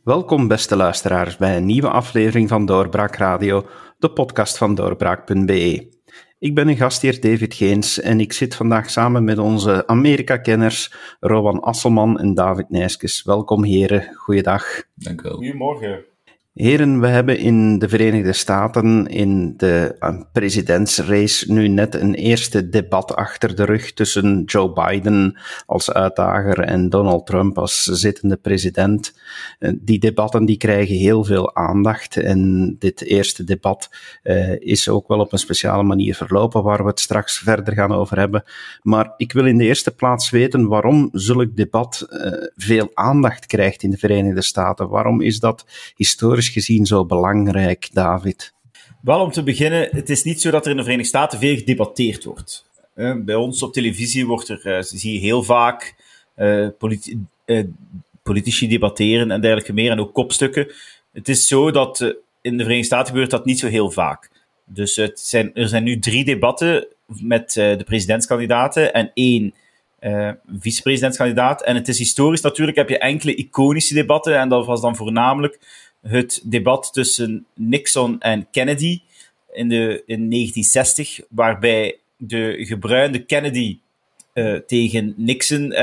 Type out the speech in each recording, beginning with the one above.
Welkom beste luisteraars bij een nieuwe aflevering van Doorbraak Radio, de podcast van doorbraak.be. Ik ben uw gastheer David Geens en ik zit vandaag samen met onze Amerika-kenners Rowan Asselman en David Nijskes. Welkom heren, goeiedag. Dank u wel. Goedemorgen. Heren, we hebben in de Verenigde Staten in de presidentsrace nu net een eerste debat achter de rug tussen Joe Biden als uitdager en Donald Trump als zittende president. Die debatten die krijgen heel veel aandacht en dit eerste debat is ook wel op een speciale manier verlopen waar we het straks verder gaan over hebben. Maar ik wil in de eerste plaats weten waarom zulk debat veel aandacht krijgt in de Verenigde Staten. Waarom is dat historisch gezien zo belangrijk, David? Wel, om te beginnen, het is niet zo dat er in de Verenigde Staten veel gedebatteerd wordt. Bij ons op televisie zie je heel vaak politici debatteren en dergelijke meer, en ook kopstukken. Het is zo dat in de Verenigde Staten gebeurt dat niet zo heel vaak. Dus er zijn nu 3 debatten met de presidentskandidaten en 1 vicepresidentskandidaat. En het is historisch natuurlijk, heb je enkele iconische debatten, en dat was dan voornamelijk het debat tussen Nixon en Kennedy in 1960, waarbij de gebruinde Kennedy tegen Nixon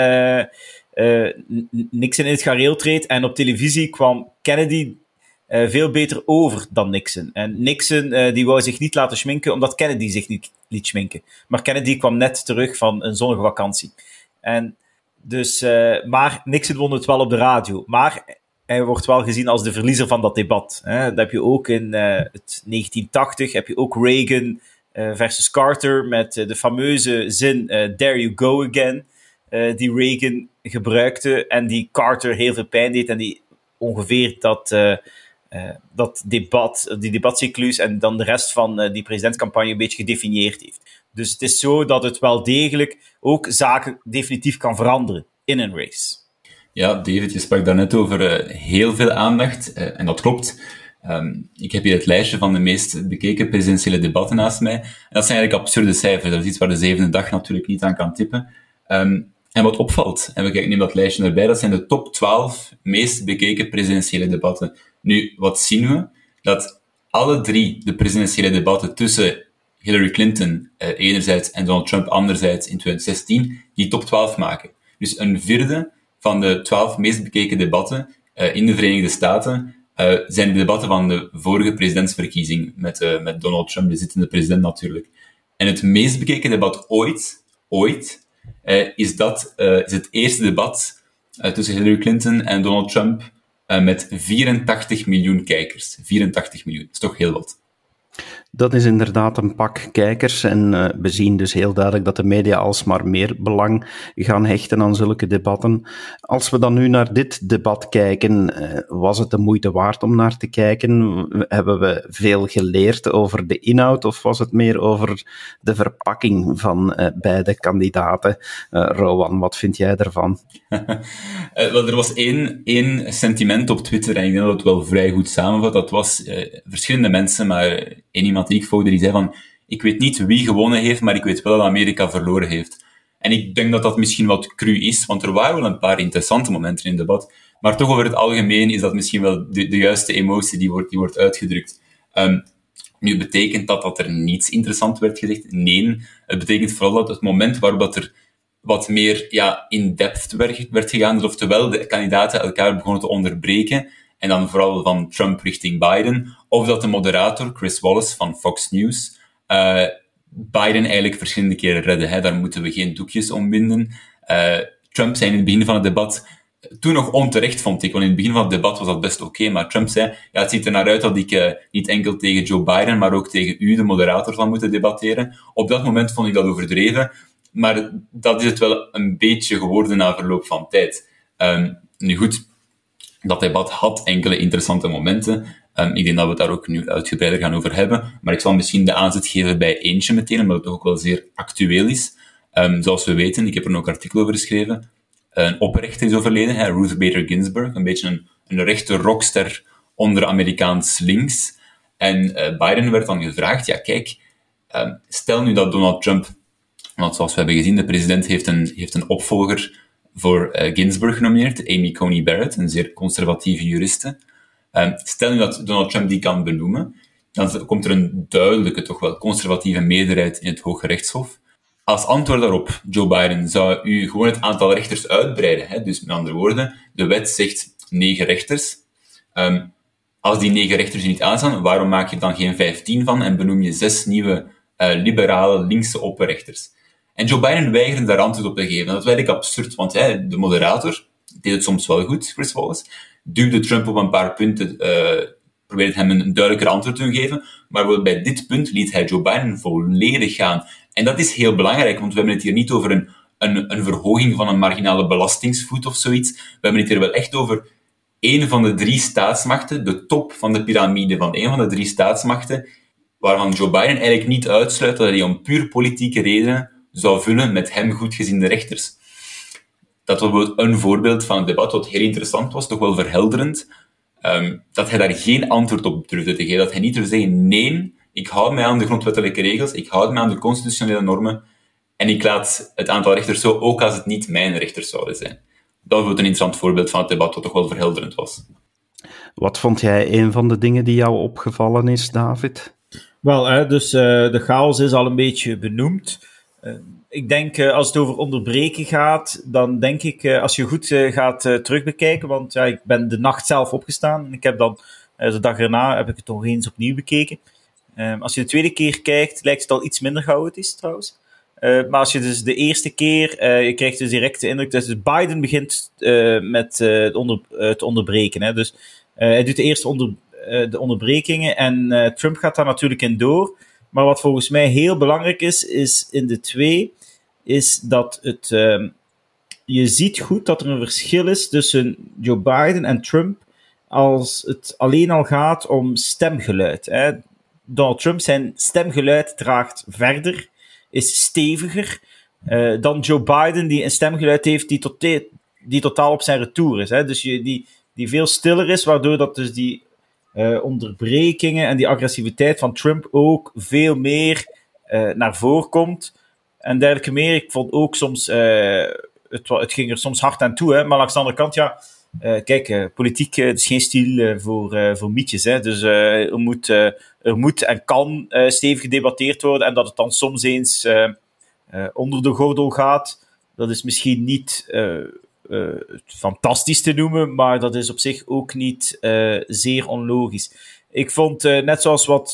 in het gareel treedt. En op televisie kwam Kennedy veel beter over dan Nixon. En Nixon die wou zich niet laten schminken, omdat Kennedy zich niet liet schminken. Maar Kennedy kwam net terug van een zonnige vakantie. En dus, maar Nixon won het wel op de radio. Maar hij wordt wel gezien als de verliezer van dat debat. Dat heb je ook in 1980, heb je ook Reagan versus Carter met de fameuze zin "There you go again", die Reagan gebruikte en die Carter heel veel pijn deed en die ongeveer dat debat, die debatcyclus en dan de rest van die presidentscampagne een beetje gedefinieerd heeft. Dus het is zo dat het wel degelijk ook zaken definitief kan veranderen in een race. Ja, David, je sprak daarnet over heel veel aandacht, en dat klopt. Ik heb hier het lijstje van de meest bekeken presidentiële debatten naast mij. En dat zijn eigenlijk absurde cijfers. Dat is iets waar de zevende dag natuurlijk niet aan kan tippen. En wat opvalt, en we nemen dat lijstje erbij, dat zijn de top 12 meest bekeken presidentiële debatten. Nu, wat zien we? Dat alle 3 de presidentiële debatten tussen Hillary Clinton enerzijds en Donald Trump anderzijds in 2016, die top 12 maken. Dus een vierde van de 12 meest bekeken debatten in de Verenigde Staten zijn de debatten van de vorige presidentsverkiezing met Donald Trump, de zittende president natuurlijk. En het meest bekeken debat ooit is het eerste debat tussen Hillary Clinton en Donald Trump met 84 miljoen kijkers. 84 miljoen, dat is toch heel wat. Dat is inderdaad een pak kijkers en we zien dus heel duidelijk dat de media alsmaar meer belang gaan hechten aan zulke debatten. Als we dan nu naar dit debat kijken, was het de moeite waard om naar te kijken? Hebben we veel geleerd over de inhoud of was het meer over de verpakking van beide kandidaten? Rowan, wat vind jij daarvan? Wel, er was één sentiment op Twitter en ik denk dat het wel vrij goed samenvat. Dat was verschillende mensen, maar één iemand die ik volgde, die zei van: ik weet niet wie gewonnen heeft, maar ik weet wel dat Amerika verloren heeft. En ik denk dat dat misschien wat cru is, want er waren wel een paar interessante momenten in het debat, maar toch over het algemeen is dat misschien wel de juiste emotie die wordt uitgedrukt. Nu, betekent dat er niets interessant werd gezegd? Nee, het betekent vooral dat het moment waarop dat er wat meer in-depth werd gegaan, dus oftewel de kandidaten elkaar begonnen te onderbreken, en dan vooral van Trump richting Biden, of dat de moderator, Chris Wallace van Fox News, Biden eigenlijk verschillende keren redde. Daar moeten we geen doekjes om binden. Trump zei in het begin van het debat, toen nog onterecht vond ik, want in het begin van het debat was dat best oké, maar Trump zei, het ziet er naar uit dat ik niet enkel tegen Joe Biden, maar ook tegen u, de moderator, zal moeten debatteren. Op dat moment vond ik dat overdreven, maar dat is het wel een beetje geworden na verloop van tijd. Nu goed, dat debat had enkele interessante momenten. Ik denk dat we het daar ook nu uitgebreider gaan over hebben. Maar ik zal misschien de aanzet geven bij eentje meteen, omdat het ook wel zeer actueel is. Zoals we weten, ik heb er ook een artikel over geschreven. Een oprechter is overleden, Ruth Bader Ginsburg. Een beetje een rechte rockster onder Amerikaans links. En Biden werd dan gevraagd, kijk, stel nu dat Donald Trump, want zoals we hebben gezien, de president heeft een opvolger voor Ginsburg genomineerd, Amy Coney Barrett, een zeer conservatieve juriste. Stel nu dat Donald Trump die kan benoemen, dan komt er een duidelijke, toch wel conservatieve meerderheid in het Hoge Rechtshof. Als antwoord daarop, Joe Biden, zou u gewoon het aantal rechters uitbreiden. Hè? Dus met andere woorden, de wet zegt 9 rechters. Als die 9 rechters er niet aanstaan, waarom maak je er dan geen 15 van en benoem je 6 nieuwe liberale, linkse opperrechters? En Joe Biden weigerde daar antwoord op te geven. Dat is eigenlijk absurd, want de moderator deed het soms wel goed, Chris Wallace, duwde Trump op een paar punten, probeerde hem een duidelijker antwoord te geven, maar bij dit punt liet hij Joe Biden volledig gaan. En dat is heel belangrijk, want we hebben het hier niet over een verhoging van een marginale belastingsvoet of zoiets. We hebben het hier wel echt over een van de 3 staatsmachten, de top van de piramide van een van de 3 staatsmachten, waarvan Joe Biden eigenlijk niet uitsluit dat hij om puur politieke redenen zou vullen met hem goedgeziende rechters. Dat was bijvoorbeeld een voorbeeld van het debat wat heel interessant was, toch wel verhelderend, dat hij daar geen antwoord op durfde te geven. Dat hij niet durfde zeggen, nee, ik houd mij aan de grondwettelijke regels, ik houd mij aan de constitutionele normen, en ik laat het aantal rechters zo, ook als het niet mijn rechters zouden zijn. Dat wordt een interessant voorbeeld van het debat, wat toch wel verhelderend was. Wat vond jij een van de dingen die jou opgevallen is, David? Wel, dus de chaos is al een beetje benoemd. Ik denk, als het over onderbreken gaat, dan denk ik, als je goed gaat terugbekijken, want ik ben de nacht zelf opgestaan en ik heb dan, de dag erna, heb ik het nog eens opnieuw bekeken. Als je de tweede keer kijkt, lijkt het al iets minder chaotisch trouwens. Maar als je dus de eerste keer, je krijgt dus direct de indruk dat dus Biden begint met het onderbreken. Hè. Dus hij doet de eerste de onderbrekingen en Trump gaat daar natuurlijk in door. Maar wat volgens mij heel belangrijk is in de 2, is dat je ziet goed dat er een verschil is tussen Joe Biden en Trump als het alleen al gaat om stemgeluid. Hè. Donald Trump, zijn stemgeluid draagt verder, is steviger dan Joe Biden, die een stemgeluid heeft die totaal op zijn retour is. Hè. Dus die veel stiller is, waardoor dat dus die onderbrekingen en die agressiviteit van Trump ook veel meer naar voren komt. En dergelijke meer. Ik vond ook soms, het ging er soms hard aan toe, hè, maar langs de andere kant, kijk, politiek is geen stiel voor mietjes. Hè, dus er moet en kan stevig gedebatteerd worden en dat het dan soms eens onder de gordel gaat, dat is misschien niet fantastisch te noemen, maar dat is op zich ook niet zeer onlogisch. Ik vond, net zoals wat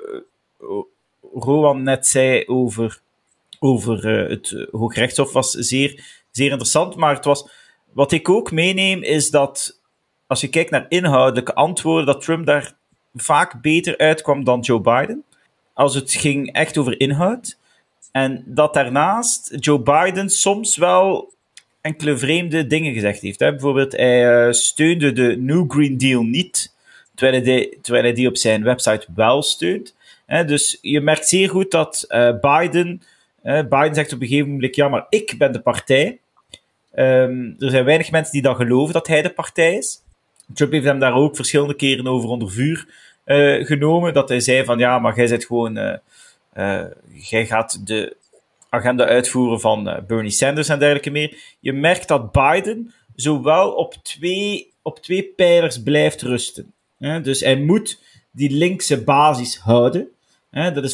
Rowan net zei over het Hooggerechtshof, was zeer, zeer interessant, maar wat ik ook meeneem is dat als je kijkt naar inhoudelijke antwoorden, dat Trump daar vaak beter uitkwam dan Joe Biden, als het ging echt over inhoud. En dat daarnaast Joe Biden soms wel enkele vreemde dingen gezegd heeft. Hè. Bijvoorbeeld, hij steunde de New Green Deal niet, terwijl hij die op zijn website wel steunt. Dus je merkt zeer goed dat Biden zegt op een gegeven moment, ja, maar ik ben de partij. Er zijn weinig mensen die dan geloven dat hij de partij is. Trump heeft hem daar ook verschillende keren over onder vuur genomen, dat hij zei van, ja, maar jij bent gewoon... jij gaat de agenda uitvoeren van Bernie Sanders en dergelijke meer. Je merkt dat Biden zowel op twee pijlers blijft rusten. Dus hij moet die linkse basis houden. Dat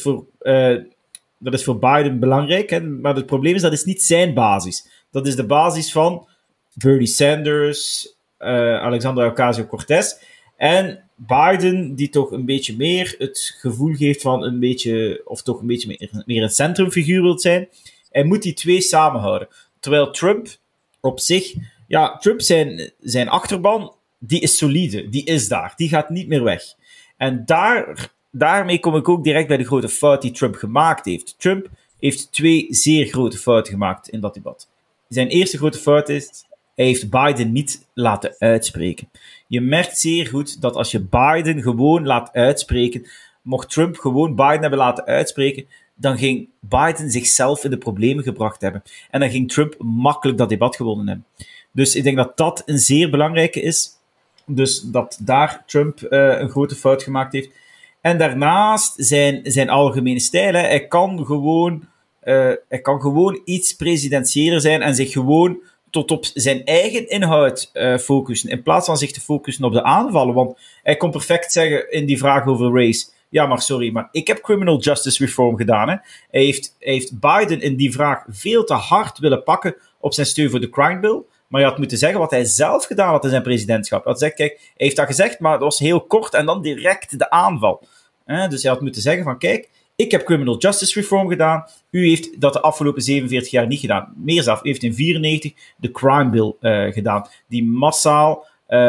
is voor Biden belangrijk. Maar het probleem is, dat is niet zijn basis. Dat is de basis van Bernie Sanders, Alexandria Ocasio-Cortez. En Biden, die toch een beetje meer het gevoel geeft van een beetje, of toch een beetje meer een centrumfiguur wil zijn. Hij moet die 2 samenhouden. Terwijl Trump op zich, Trump zijn achterban, die is solide, die is daar, die gaat niet meer weg. En daarmee kom ik ook direct bij de grote fout die Trump gemaakt heeft. Trump heeft 2 zeer grote fouten gemaakt in dat debat. Zijn eerste grote fout is, hij heeft Biden niet laten uitspreken. Je merkt zeer goed dat als je Biden gewoon laat uitspreken, mocht Trump gewoon Biden hebben laten uitspreken, dan ging Biden zichzelf in de problemen gebracht hebben. En dan ging Trump makkelijk dat debat gewonnen hebben. Dus ik denk dat dat een zeer belangrijke is. Dus dat daar Trump een grote fout gemaakt heeft. En daarnaast zijn algemene stijl. Hij kan gewoon iets presidentieeler zijn en zich gewoon tot op zijn eigen inhoud focussen, in plaats van zich te focussen op de aanvallen. Want hij kon perfect zeggen in die vraag over race, ja, maar sorry, maar ik heb criminal justice reform gedaan. Hè. Hij heeft Biden in die vraag veel te hard willen pakken op zijn steun voor de crime bill. Maar je had moeten zeggen wat hij zelf gedaan had in zijn presidentschap. Hij had gezegd, kijk, hij heeft dat gezegd, maar dat was heel kort en dan direct de aanval. Dus hij had moeten zeggen van, kijk, ik heb criminal justice reform gedaan. U heeft dat de afgelopen 47 jaar niet gedaan. Meer zelf, u heeft in 1994 de crime bill gedaan. Die massaal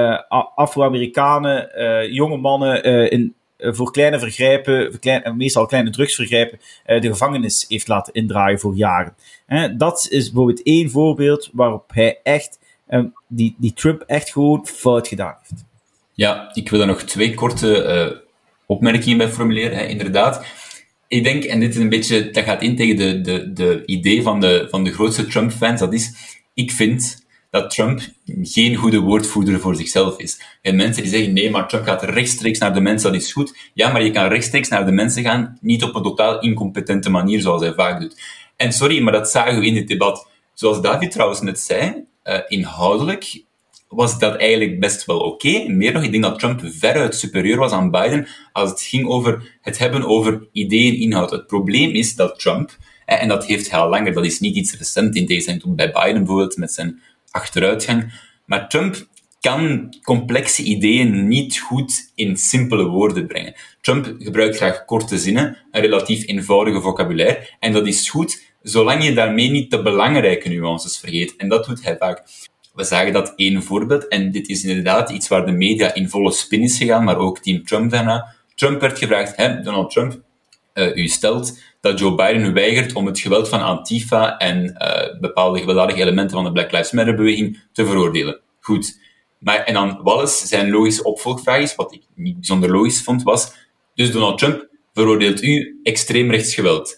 Afro-Amerikanen, jonge mannen voor kleine vergrijpen, meestal kleine drugsvergrijpen, de gevangenis heeft laten indraaien voor jaren. Dat is bijvoorbeeld één voorbeeld waarop hij echt, die Trump echt gewoon fout gedaan heeft. Ja, ik wil daar nog 2 korte opmerkingen bij formuleren. Inderdaad, ik denk, en dit is een beetje, dat gaat in tegen de idee van de grootste Trump-fans, dat is, ik vind dat Trump geen goede woordvoerder voor zichzelf is. En mensen die zeggen, nee, maar Trump gaat rechtstreeks naar de mensen, dat is goed. Ja, maar je kan rechtstreeks naar de mensen gaan, niet op een totaal incompetente manier, zoals hij vaak doet. En sorry, maar dat zagen we in dit debat. Zoals David trouwens net zei, inhoudelijk was dat eigenlijk best wel oké. Meer nog, ik denk dat Trump veruit superieur was aan Biden als het ging over het hebben over ideeën en inhoud. Het probleem is dat Trump, en dat heeft hij al langer, dat is niet iets recent in tegenstelling tot bij Biden bijvoorbeeld met zijn achteruitgang, maar Trump kan complexe ideeën niet goed in simpele woorden brengen. Trump gebruikt graag korte zinnen, een relatief eenvoudige vocabulaire, en dat is goed, zolang je daarmee niet de belangrijke nuances vergeet. En dat doet hij vaak. We zagen dat één voorbeeld, en dit is inderdaad iets waar de media in volle spin is gegaan, maar ook team Trump daarna. Trump werd gevraagd, Donald Trump, u stelt dat Joe Biden weigert om het geweld van Antifa en bepaalde gewelddadige elementen van de Black Lives Matter-beweging te veroordelen. Goed. En dan Wallace, zijn logische opvolgvraag is, wat ik niet bijzonder logisch vond, was, dus Donald Trump, veroordeelt u extreemrechts geweld,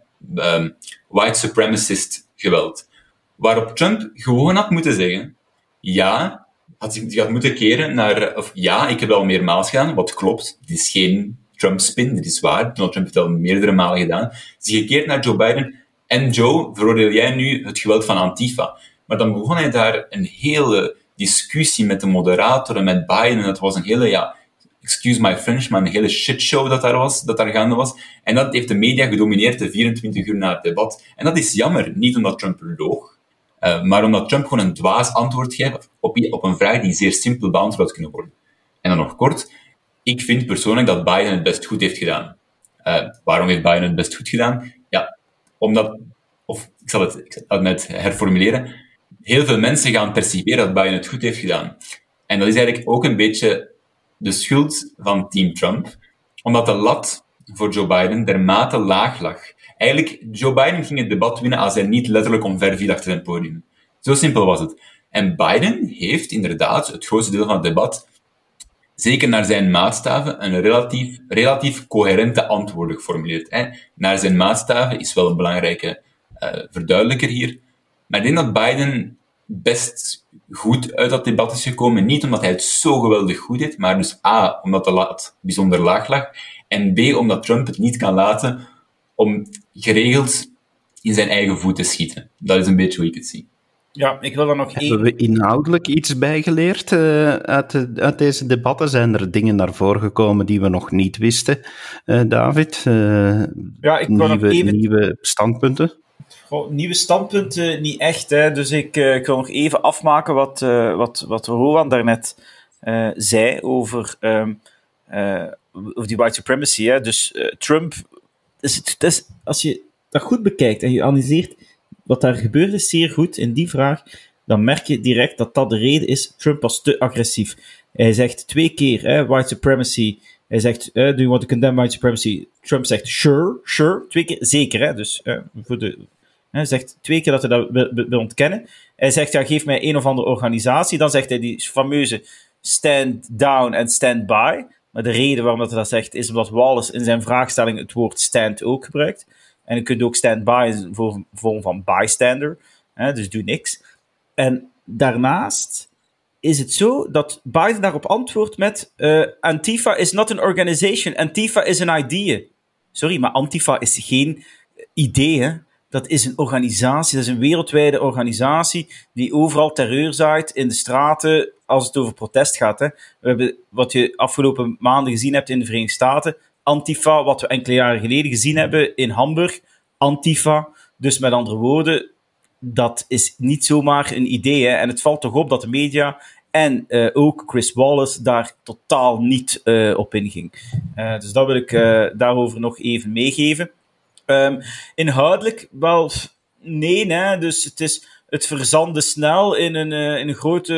white supremacist geweld. Waarop Trump gewoon had moeten zeggen, ja, had moeten keren naar, of ja, ik heb wel meermaals gedaan, wat klopt, dit is geen Trump-spin, dit is waar, Donald Trump heeft dat meerdere malen gedaan, is gekeerd naar Joe Biden, en Joe, veroordeel jij nu het geweld van Antifa? Maar dan begon hij daar een hele discussie met de moderator en met Biden, en dat was een hele, excuse my French, maar een hele shitshow dat daar gaande was. En dat heeft de media gedomineerd de 24 uur na het debat. En dat is jammer, niet omdat Trump loog, maar omdat Trump gewoon een dwaas antwoord geeft op een vraag die zeer simpel beantwoord had kunnen worden. En dan nog kort, ik vind persoonlijk dat Biden het best goed heeft gedaan. Waarom heeft Biden het best goed gedaan? Ja, omdat, of ik zal het net herformuleren, heel veel mensen gaan perciberen dat Biden het goed heeft gedaan. En dat is eigenlijk ook een beetje de schuld van team Trump, omdat de lat voor Joe Biden dermate laag lag. Eigenlijk, Joe Biden ging het debat winnen als hij niet letterlijk omverviel achter zijn podium. Zo simpel was het. En Biden heeft inderdaad het grootste deel van het debat, zeker naar zijn maatstaven, een relatief coherente antwoorden geformuleerd. Naar zijn maatstaven is wel een belangrijke verduidelijker hier. Maar ik denk dat Biden best goed uit dat debat is gekomen. Niet omdat hij het zo geweldig goed deed, maar dus A, omdat de lat bijzonder laag lag, en B, omdat Trump het niet kan laten om geregeld in zijn eigen voet te schieten. Dat is een beetje hoe ik het zie. Ja, ik wil er nog één... Hebben we inhoudelijk iets bijgeleerd uit deze debatten? Zijn er dingen naar voren gekomen die we nog niet wisten, David? Ik wil nog even... Nieuwe standpunten? Nieuwe standpunten niet echt, hè. Dus ik wil nog even afmaken wat Rowan daarnet zei over die white supremacy. Hè. Dus Trump, als je dat goed bekijkt en je analyseert wat daar gebeurd is, zeer goed in die vraag, dan merk je direct dat dat de reden is. Trump was te agressief. Hij zegt 2 keer white supremacy. Hij zegt, do you want to condemn white supremacy? Trump zegt, sure. 2 keer, zeker, hè. Dus hij zegt 2 keer dat hij dat wil ontkennen. Hij zegt, geef mij een of andere organisatie. Dan zegt hij die fameuze stand down en stand by. Maar de reden waarom hij dat zegt, is omdat Wallace in zijn vraagstelling het woord stand ook gebruikt. En je kunt ook stand by in de vorm van bystander. Dus doe niks. En daarnaast is het zo dat Biden daarop antwoordt met Antifa is not an organization. Antifa is an idea. Sorry, maar Antifa is geen idee, hè. dat is een organisatie, dat is een wereldwijde organisatie die overal terreur zaait in de straten als het over protest gaat. Hè. We hebben, wat je afgelopen maanden gezien hebt in de Verenigde Staten, Antifa, wat we enkele jaren geleden gezien hebben in Hamburg, Antifa. Dus met andere woorden, dat is niet zomaar een idee. Hè. En het valt toch op dat de media en ook Chris Wallace daar totaal niet op inging. Dus dat wil ik daarover nog even meegeven. Inhoudelijk, wel, nee, hè. Dus het verzandde snel in een grote,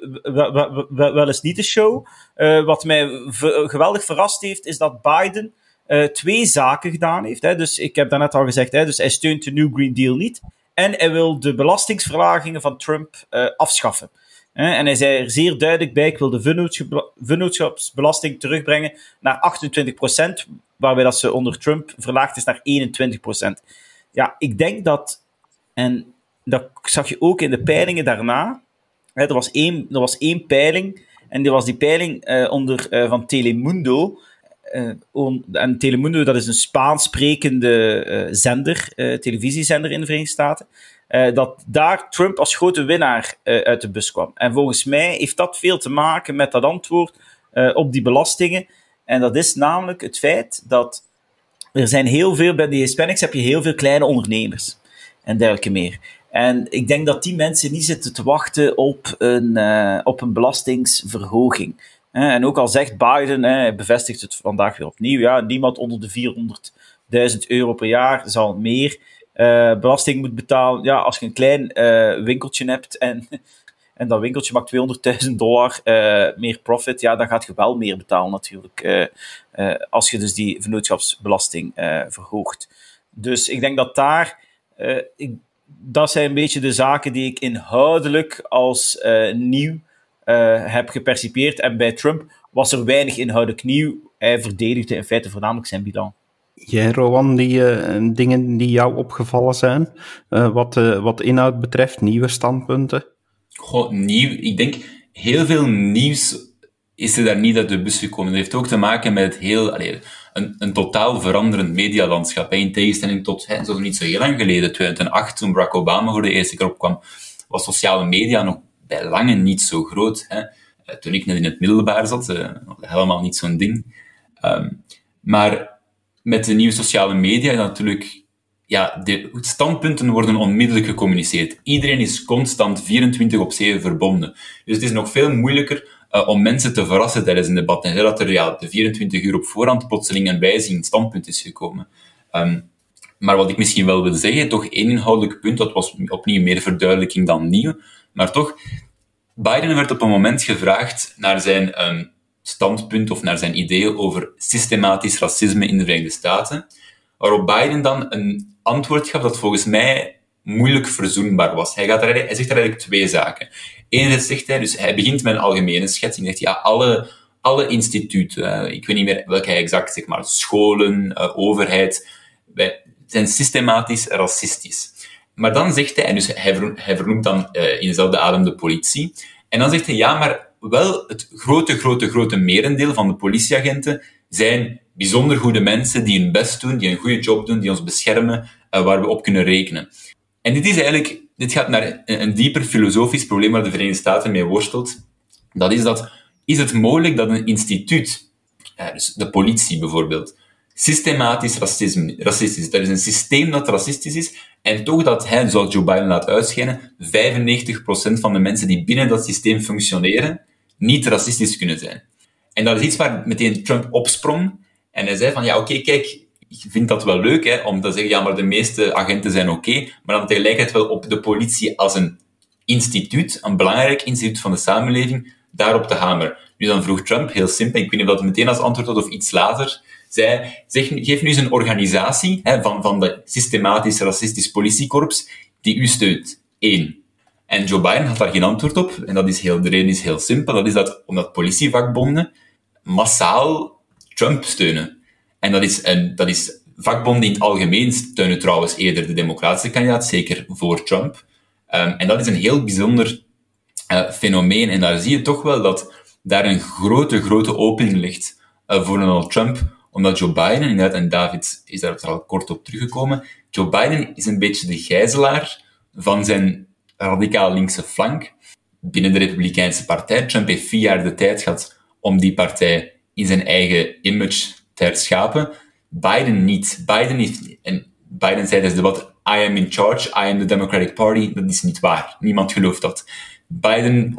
wel eens niet de show. Wat mij geweldig verrast heeft, is dat Biden 2 zaken gedaan heeft. Hè. Dus ik heb daarnet al gezegd, hè, dus hij steunt de New Green Deal niet. En hij wil de belastingsverlagingen van Trump afschaffen. En hij zei er zeer duidelijk bij, ik wil de vennootschapsbelasting terugbrengen naar 28%, waarbij dat ze onder Trump verlaagd is naar 21%. Ja, ik denk dat, en dat zag je ook in de peilingen daarna, er was één peiling, en dat was die peiling van Telemundo. En Telemundo, dat is een Spaans sprekende televisiezender in de Verenigde Staten. Dat daar Trump als grote winnaar uit de bus kwam. En volgens mij heeft dat veel te maken met dat antwoord op die belastingen. En dat is namelijk het feit dat er zijn heel veel, bij de Hispanics heb je heel veel kleine ondernemers en dergelijke meer. En ik denk dat die mensen niet zitten te wachten op een belastingsverhoging. En ook al zegt Biden, hij bevestigt het vandaag weer opnieuw, ja, niemand onder de €400.000 per jaar zal meer belasting moet betalen. Ja, als je een klein winkeltje hebt en dat winkeltje maakt $200.000 meer profit, ja, dan gaat je wel meer betalen natuurlijk, als je dus die vennootschapsbelasting verhoogt. Dus ik denk dat dat zijn een beetje de zaken die ik inhoudelijk als nieuw heb gepercipieerd. En bij Trump was er weinig inhoudelijk nieuw. Hij verdedigde in feite voornamelijk zijn bilan. Jij, Rowan, die dingen die jou opgevallen zijn, wat inhoud betreft, nieuwe standpunten? Goh, nieuw. Ik denk, heel veel nieuws is er daar niet uit de bus gekomen. Dat heeft ook te maken met een totaal veranderend medialandschap. In tegenstelling tot, zoals niet zo heel lang geleden, 2008, toen Barack Obama voor de eerste keer opkwam, was sociale media nog bij lange niet zo groot. Toen ik net in het middelbaar zat, helemaal niet zo'n ding. Maar met de nieuwe sociale media natuurlijk, ja, de standpunten worden onmiddellijk gecommuniceerd. Iedereen is constant 24/7 verbonden. Dus het is nog veel moeilijker om mensen te verrassen tijdens een debat. En dat er de 24 uur op voorhand plotseling een wijzigend standpunt is gekomen. Maar wat ik misschien wel wil zeggen, toch één inhoudelijk punt, dat was opnieuw meer verduidelijking dan nieuw, maar toch, Biden werd op een moment gevraagd naar zijn standpunt of naar zijn ideeën over systematisch racisme in de Verenigde Staten, waarop Biden dan een antwoord gaf dat volgens mij moeilijk verzoenbaar was. Hij zegt eigenlijk 2 zaken. Enerzijds zegt hij, dus hij begint met een algemene schetsing, hij zegt, ja, alle instituten, ik weet niet meer welke hij exact zegt, maar scholen, overheid, zijn systematisch racistisch. Maar dan zegt hij, en dus hij vernoemt dan in dezelfde adem de politie, en dan zegt hij, ja, maar wel het grote merendeel van de politieagenten zijn bijzonder goede mensen die hun best doen, die een goede job doen, die ons beschermen, waar we op kunnen rekenen. En dit gaat naar een dieper filosofisch probleem waar de Verenigde Staten mee worstelt. Dat is het mogelijk dat een instituut, dus de politie bijvoorbeeld, systematisch racistisch is. Dat is een systeem dat racistisch is, en toch dat hij, zoals Joe Biden laat uitschijnen, 95% van de mensen die binnen dat systeem functioneren, niet racistisch kunnen zijn. En dat is iets waar meteen Trump opsprong, en hij zei van, ja, oké, kijk, ik vind dat wel leuk, om te zeggen, ja, maar de meeste agenten zijn oké, maar dan tegelijkertijd wel op de politie als een instituut, een belangrijk instituut van de samenleving, daarop te hameren. Nu dan vroeg Trump, heel simpel, ik weet niet of dat meteen als antwoord had of iets later, geef nu eens een organisatie van de systematisch racistisch politiekorps die u steunt. 1. En Joe Biden had daar geen antwoord op, en de reden is heel simpel, dat is dat omdat politievakbonden massaal Trump steunen. En dat is vakbonden in het algemeen steunen trouwens eerder de democratische kandidaat, zeker voor Trump. En dat is een heel bijzonder fenomeen, en daar zie je toch wel dat daar een grote opening ligt voor Donald Trump, omdat Joe Biden, inderdaad, en David is daar al kort op teruggekomen, Joe Biden is een beetje de gijzelaar van zijn radicaal linkse flank binnen de Republikeinse partij. Trump heeft 4 jaar de tijd gehad om die partij in zijn eigen image te herschapen. Biden niet. Biden zei tijdens het debat, I am in charge, I am the Democratic Party. Dat is niet waar. Niemand gelooft dat. Biden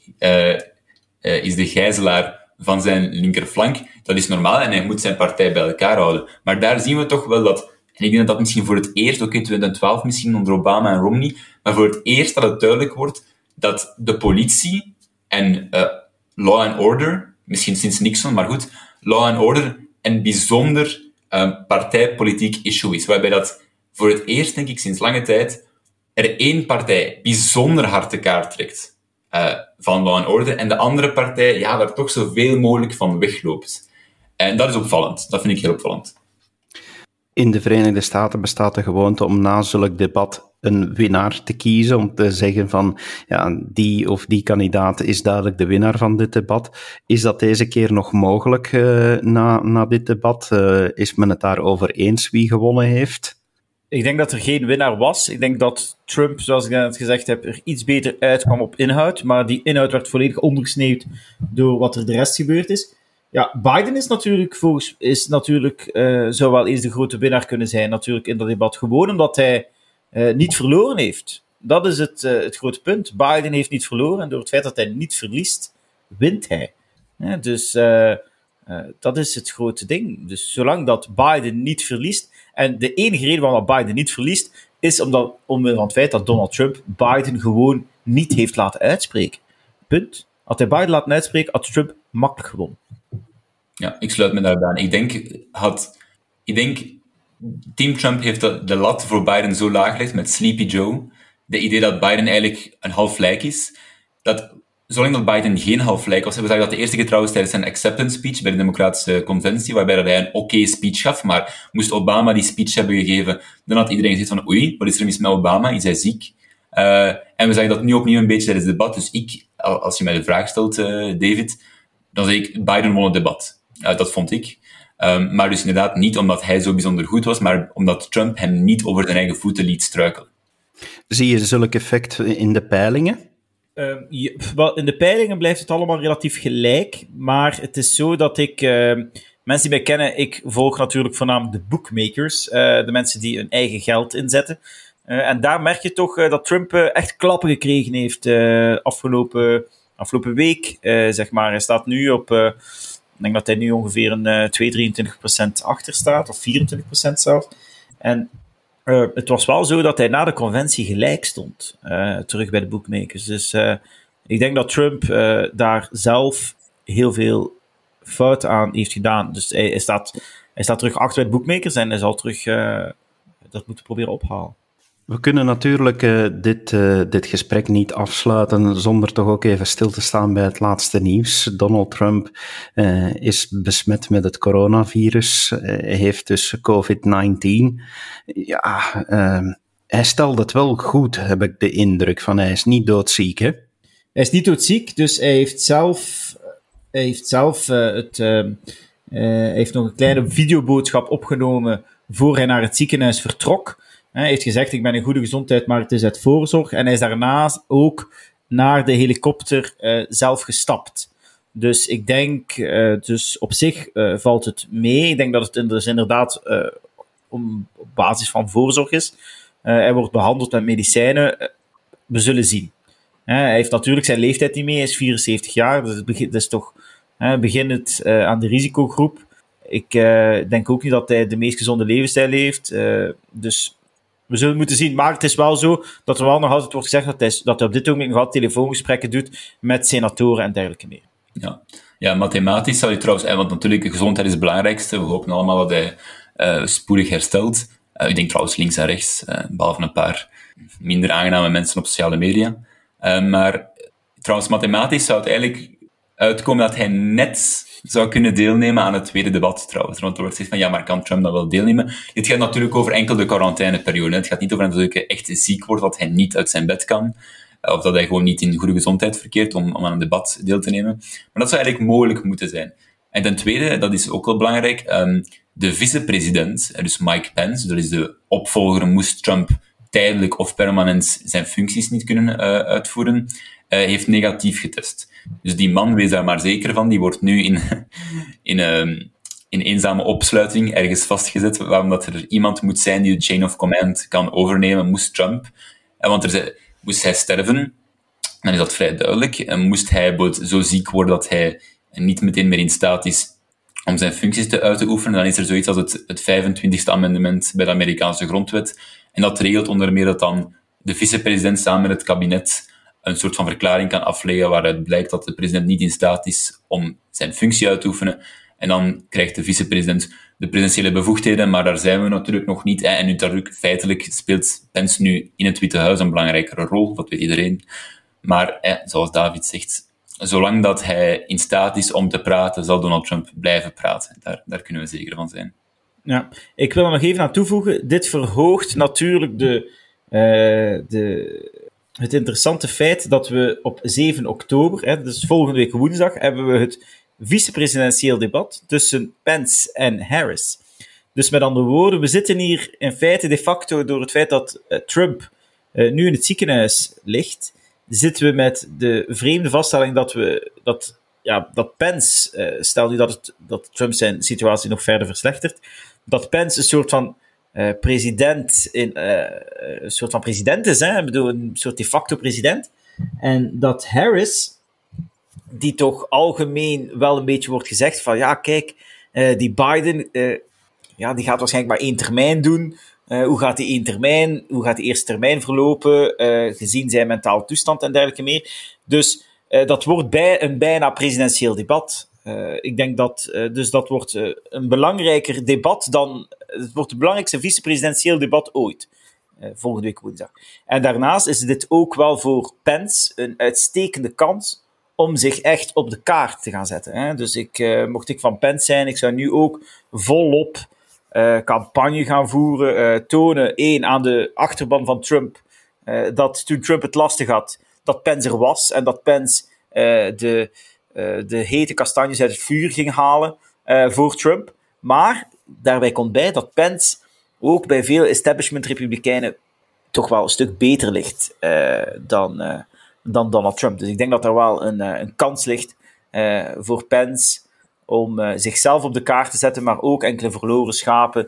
is de gijzelaar van zijn linkerflank. Dat is normaal en hij moet zijn partij bij elkaar houden. Maar daar zien we toch wel dat, en ik denk dat dat misschien voor het eerst, 2012 misschien onder Obama en Romney, maar voor het eerst dat het duidelijk wordt dat de politie en law and order, misschien sinds Nixon, maar goed, law and order een bijzonder partijpolitiek issue is. Waarbij dat voor het eerst, denk ik, sinds lange tijd er één partij bijzonder hard de kaart trekt van law and order en de andere partij daar toch zoveel mogelijk van wegloopt. En dat is opvallend. Dat vind ik heel opvallend. In de Verenigde Staten bestaat de gewoonte om na zulk debat een winnaar te kiezen, om te zeggen van, die of die kandidaat is duidelijk de winnaar van dit debat. Is dat deze keer nog mogelijk na dit debat? Is men het daarover eens wie gewonnen heeft? Ik denk dat er geen winnaar was. Ik denk dat Trump, zoals ik net gezegd heb, er iets beter uitkwam op inhoud, maar die inhoud werd volledig ondergesneeuwd door wat er de rest gebeurd is. Ja, Biden is natuurlijk zou wel eens de grote winnaar kunnen zijn natuurlijk in dat debat. Gewoon omdat hij niet verloren heeft. Dat is het grote punt. Biden heeft niet verloren en door het feit dat hij niet verliest, wint hij. Ja, dus dat is het grote ding. Dus zolang dat Biden niet verliest, en de enige reden waarom Biden niet verliest, is omwille van het feit dat Donald Trump Biden gewoon niet heeft laten uitspreken. Punt. Had hij Biden laten uitspreken, had Trump makkelijk gewonnen. Ja, ik sluit me daarbij aan. Ik denk, Team Trump heeft de lat voor Biden zo laag gelegd met Sleepy Joe. De idee dat Biden eigenlijk een half lijk is. Zolang dat Biden geen half lijk was, we zagen dat de eerste keer trouwens tijdens zijn acceptance speech bij de Democratische Conventie, waarbij hij een oké speech gaf, maar moest Obama die speech hebben gegeven, dan had iedereen gezegd van oei, wat is er mis met Obama? Is hij ziek? En we zagen dat nu opnieuw een beetje tijdens het debat. Dus als je mij de vraag stelt, David, dan zeg ik, Biden won het debat. Dat vond ik. Maar dus inderdaad niet omdat hij zo bijzonder goed was, maar omdat Trump hem niet over zijn eigen voeten liet struikelen. Zie je zulk effect in de peilingen? In de peilingen blijft het allemaal relatief gelijk, maar het is zo dat mensen die mij kennen, ik volg natuurlijk voornamelijk de bookmakers, de mensen die hun eigen geld inzetten. En daar merk je toch dat Trump echt klappen gekregen heeft afgelopen week, zeg maar. Hij staat nu op, ik denk dat hij nu ongeveer een 23% achter staat, of 24% zelfs. En het was wel zo dat hij na de conventie gelijk stond, terug bij de bookmakers. Dus ik denk dat Trump daar zelf heel veel fout aan heeft gedaan. Dus hij staat terug achter bij de bookmakers en hij zal terug dat moeten proberen ophalen. We kunnen natuurlijk dit gesprek niet afsluiten zonder toch ook even stil te staan bij het laatste nieuws. Donald Trump is besmet met het coronavirus, heeft dus COVID-19. Ja, hij stelt het wel goed, heb ik de indruk van. Hij is niet doodziek, hè? Hij is niet doodziek, dus hij heeft zelf hij heeft nog een kleine videoboodschap opgenomen voor hij naar het ziekenhuis vertrok. Hij heeft gezegd, ik ben in goede gezondheid, maar het is uit voorzorg. En hij is daarna ook naar de helikopter zelf gestapt. Dus ik denk, dus op zich valt het mee. Ik denk dat het dus inderdaad op basis van voorzorg is. Hij wordt behandeld met medicijnen. We zullen zien. Hij heeft natuurlijk zijn leeftijd niet mee. Hij is 74 jaar. Dus het is toch beginnend aan de risicogroep. Ik denk ook niet dat hij de meest gezonde levensstijl heeft. Dus we zullen moeten zien. Maar het is wel zo dat er wel nog altijd wordt gezegd dat hij op dit moment nog altijd telefoongesprekken doet met senatoren en dergelijke meer. Ja, mathematisch zou je trouwens... Want natuurlijk, de gezondheid is het belangrijkste. We hopen allemaal dat hij spoedig herstelt. Ik denk trouwens links en rechts, behalve een paar minder aangename mensen op sociale media. Maar trouwens, mathematisch zou het eigenlijk uitkomen dat hij net zou kunnen deelnemen aan het tweede debat trouwens. Want er wordt gezegd van, maar kan Trump dan wel deelnemen? Dit gaat natuurlijk over enkel de quarantaineperiode. Het gaat niet over dat hij echt ziek wordt, dat hij niet uit zijn bed kan. Of dat hij gewoon niet in goede gezondheid verkeert om aan een debat deel te nemen. Maar dat zou eigenlijk mogelijk moeten zijn. En ten tweede, dat is ook wel belangrijk, de vicepresident, dus Mike Pence, dat is de opvolger, moest Trump tijdelijk of permanent zijn functies niet kunnen uitvoeren, heeft negatief getest. Dus die man, wees daar maar zeker van, die wordt nu in eenzame opsluiting ergens vastgezet, omdat er iemand moet zijn die de chain of command kan overnemen, moest Trump. Want moest hij sterven, dan is dat vrij duidelijk. En moest hij zo ziek worden dat hij niet meteen meer in staat is om zijn functies uit te oefenen, dan is er zoiets als het 25e amendement bij de Amerikaanse grondwet. En dat regelt onder meer dat dan de vicepresident samen met het kabinet een soort van verklaring kan afleggen waaruit blijkt dat de president niet in staat is om zijn functie uit te oefenen. En dan krijgt de vicepresident de presidentiële bevoegdheden, maar daar zijn we natuurlijk nog niet. En natuurlijk, feitelijk speelt Pence nu in het Witte Huis een belangrijkere rol, dat weet iedereen. Maar zoals David zegt, zolang dat hij in staat is om te praten, zal Donald Trump blijven praten. Daar kunnen we zeker van zijn. Ja, ik wil er nog even aan toevoegen. Dit verhoogt natuurlijk het interessante feit dat we op 7 oktober, dus volgende week woensdag, hebben we het vicepresidentieel debat tussen Pence en Harris. Dus met andere woorden, we zitten hier in feite de facto door het feit dat Trump nu in het ziekenhuis ligt, zitten we met de vreemde vaststelling dat Pence, stel nu dat Trump zijn situatie nog verder verslechtert, dat Pence een soort van president is, hè? Ik bedoel, een soort de facto president, en dat Harris, die toch algemeen wel een beetje wordt gezegd van, ja, kijk, die Biden, die gaat waarschijnlijk maar 1 termijn doen. Hoe gaat die eerste termijn verlopen, gezien zijn mentale toestand en dergelijke meer. Dus dat wordt een bijna presidentieel debat. Ik denk dat wordt een belangrijker debat het wordt het belangrijkste vicepresidentieel debat ooit. Volgende week woensdag. En daarnaast is dit ook wel voor Pence een uitstekende kans om zich echt op de kaart te gaan zetten. Hè? Dus mocht ik van Pence zijn, ik zou nu ook volop campagne gaan voeren, tonen, aan de achterban van Trump, dat toen Trump het lastig had, dat Pence er was en dat Pence de hete kastanjes uit het vuur ging halen voor Trump. Maar daarbij komt bij dat Pence ook bij veel establishment-republikeinen toch wel een stuk beter ligt dan Donald Trump. Dus ik denk dat er wel een kans ligt voor Pence om zichzelf op de kaart te zetten, maar ook enkele verloren schapen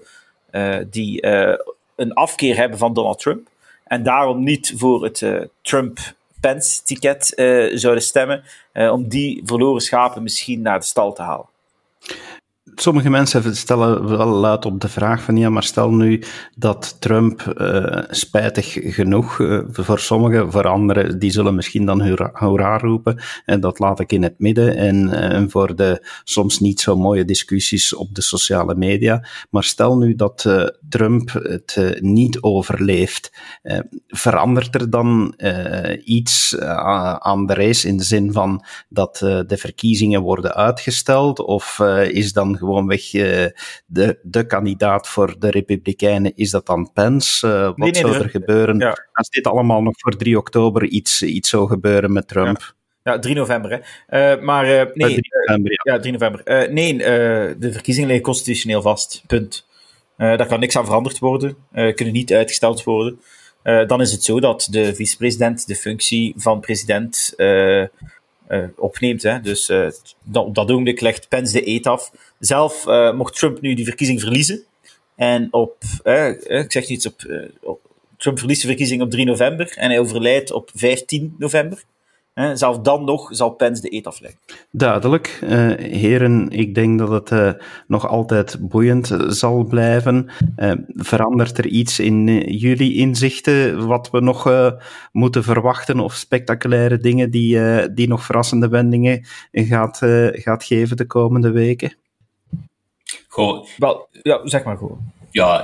die een afkeer hebben van Donald Trump en daarom niet voor het Trump-Pence-ticket zouden stemmen, om die verloren schapen misschien naar de stal te halen. Sommige mensen stellen wel luid op de vraag van, ja, maar stel nu dat Trump, spijtig genoeg, voor sommigen, voor anderen, die zullen misschien dan hoera roepen, en dat laat ik in het midden, en voor de soms niet zo mooie discussies op de sociale media, maar stel nu dat Trump het niet overleeft, verandert er dan iets aan de race in de zin van dat de verkiezingen worden uitgesteld, of is dan gewoonweg de kandidaat voor de Republikeinen, is dat dan Pence? Wat zou er gebeuren als dit allemaal nog voor 3 oktober iets zou gebeuren met Trump? Ja, 3 november, hè. 3 november. De verkiezingen liggen constitutioneel vast. Punt. Daar kan niks aan veranderd worden. Kunnen niet uitgesteld worden. Dan is het zo dat de vicepresident de functie van president opneemt. Hè. Dus op dat ogenblik legt Pence de eed af. Zelf mocht Trump nu die verkiezing verliezen. En ik zeg iets Trump verliest de verkiezing op 3 november en hij overlijdt op 15 november. Zelfs dan nog zal Pence de eed afleggen. Duidelijk. Heren, ik denk dat het nog altijd boeiend zal blijven. Verandert er iets in jullie inzichten wat we nog moeten verwachten, of spectaculaire dingen die nog verrassende wendingen gaat geven de komende weken? Goh. Wel, ja, zeg maar gewoon. Ja,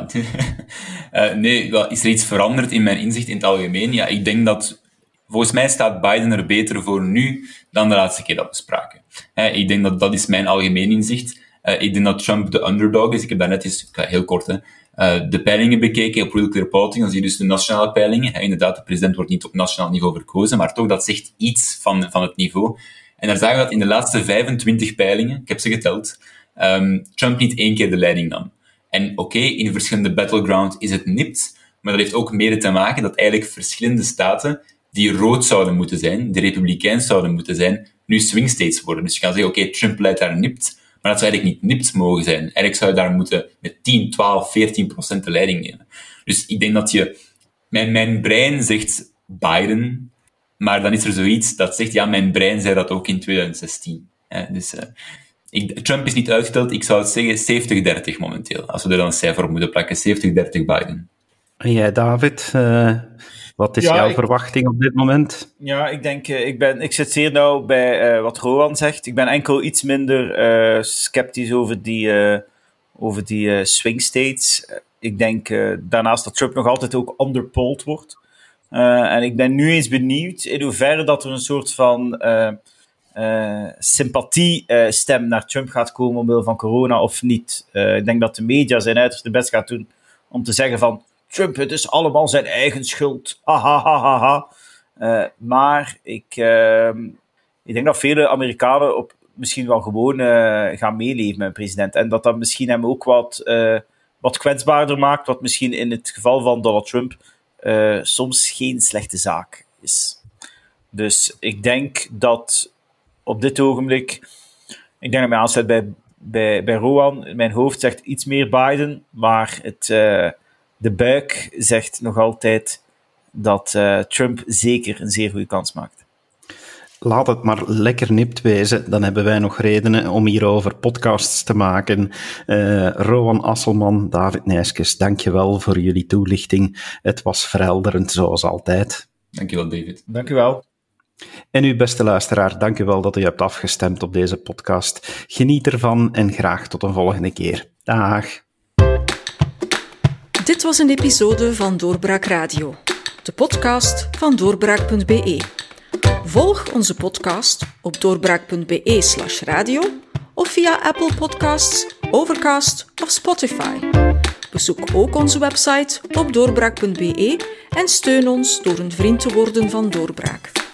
is er iets veranderd in mijn inzicht in het algemeen? Ja, ik denk dat volgens mij staat Biden er beter voor nu dan de laatste keer dat we spraken. Ik denk dat is mijn algemeen inzicht. Ik denk dat Trump de underdog is. Ik heb daarnet eens, heel kort, de peilingen bekeken op Real Clear Polling. Dan zie je dus de nationale peilingen. Inderdaad, de president wordt niet op nationaal niveau verkozen, maar toch, dat zegt iets van het niveau. En daar zagen we dat in de laatste 25 peilingen, ik heb ze geteld, Trump niet 1 keer de leiding nam. En oké, in verschillende battlegrounds is het nipt, maar dat heeft ook mede te maken dat eigenlijk verschillende staten die rood zouden moeten zijn, die republikeins zouden moeten zijn, nu swing states worden. Dus je kan zeggen, oké, Trump leidt daar nipt, maar dat zou eigenlijk niet nipt mogen zijn. Eigenlijk zou je daar moeten met 10, 12, 14% de leiding nemen. Dus ik denk dat mijn brein zegt Biden, maar dan is er zoiets dat zegt, ja, mijn brein zei dat ook in 2016. Dus Trump is niet uitgeteld, ik zou het zeggen 70-30 momenteel. Als we er dan een cijfer op moeten plakken, 70-30 Biden. En jij, David, wat is jouw verwachting op dit moment? Ja, ik denk, ik zit zeer nauw bij wat Rowan zegt. Ik ben enkel iets minder sceptisch over die swing states. Ik denk daarnaast dat Trump nog altijd ook underpolled wordt. En ik ben nu eens benieuwd in hoeverre dat er een soort van sympathiestem naar Trump gaat komen omwille van corona of niet. Ik denk dat de media zijn uiterste best gaat doen om te zeggen van Trump, het is allemaal zijn eigen schuld. Maar ik denk dat vele Amerikanen misschien wel gewoon gaan meeleven met een president. En dat misschien hem ook wat kwetsbaarder maakt, wat misschien in het geval van Donald Trump soms geen slechte zaak is. Dus ik denk dat op dit ogenblik, ik denk dat mij aansluit bij Rowan, mijn hoofd zegt iets meer Biden, maar de buik zegt nog altijd dat Trump zeker een zeer goede kans maakt. Laat het maar lekker nipt wezen, dan hebben wij nog redenen om hierover podcasts te maken. Rowan Asselman, David Nijskes, dankjewel voor jullie toelichting. Het was verhelderend, zoals altijd. Dankjewel, David. Dankjewel. En u, beste luisteraar, dankjewel dat u hebt afgestemd op deze podcast. Geniet ervan en graag tot een volgende keer. Dag. Dit was een episode van Doorbraak Radio, de podcast van doorbraak.be. Volg onze podcast op doorbraak.be/radio of via Apple Podcasts, Overcast of Spotify. Bezoek ook onze website op doorbraak.be en steun ons door een vriend te worden van Doorbraak.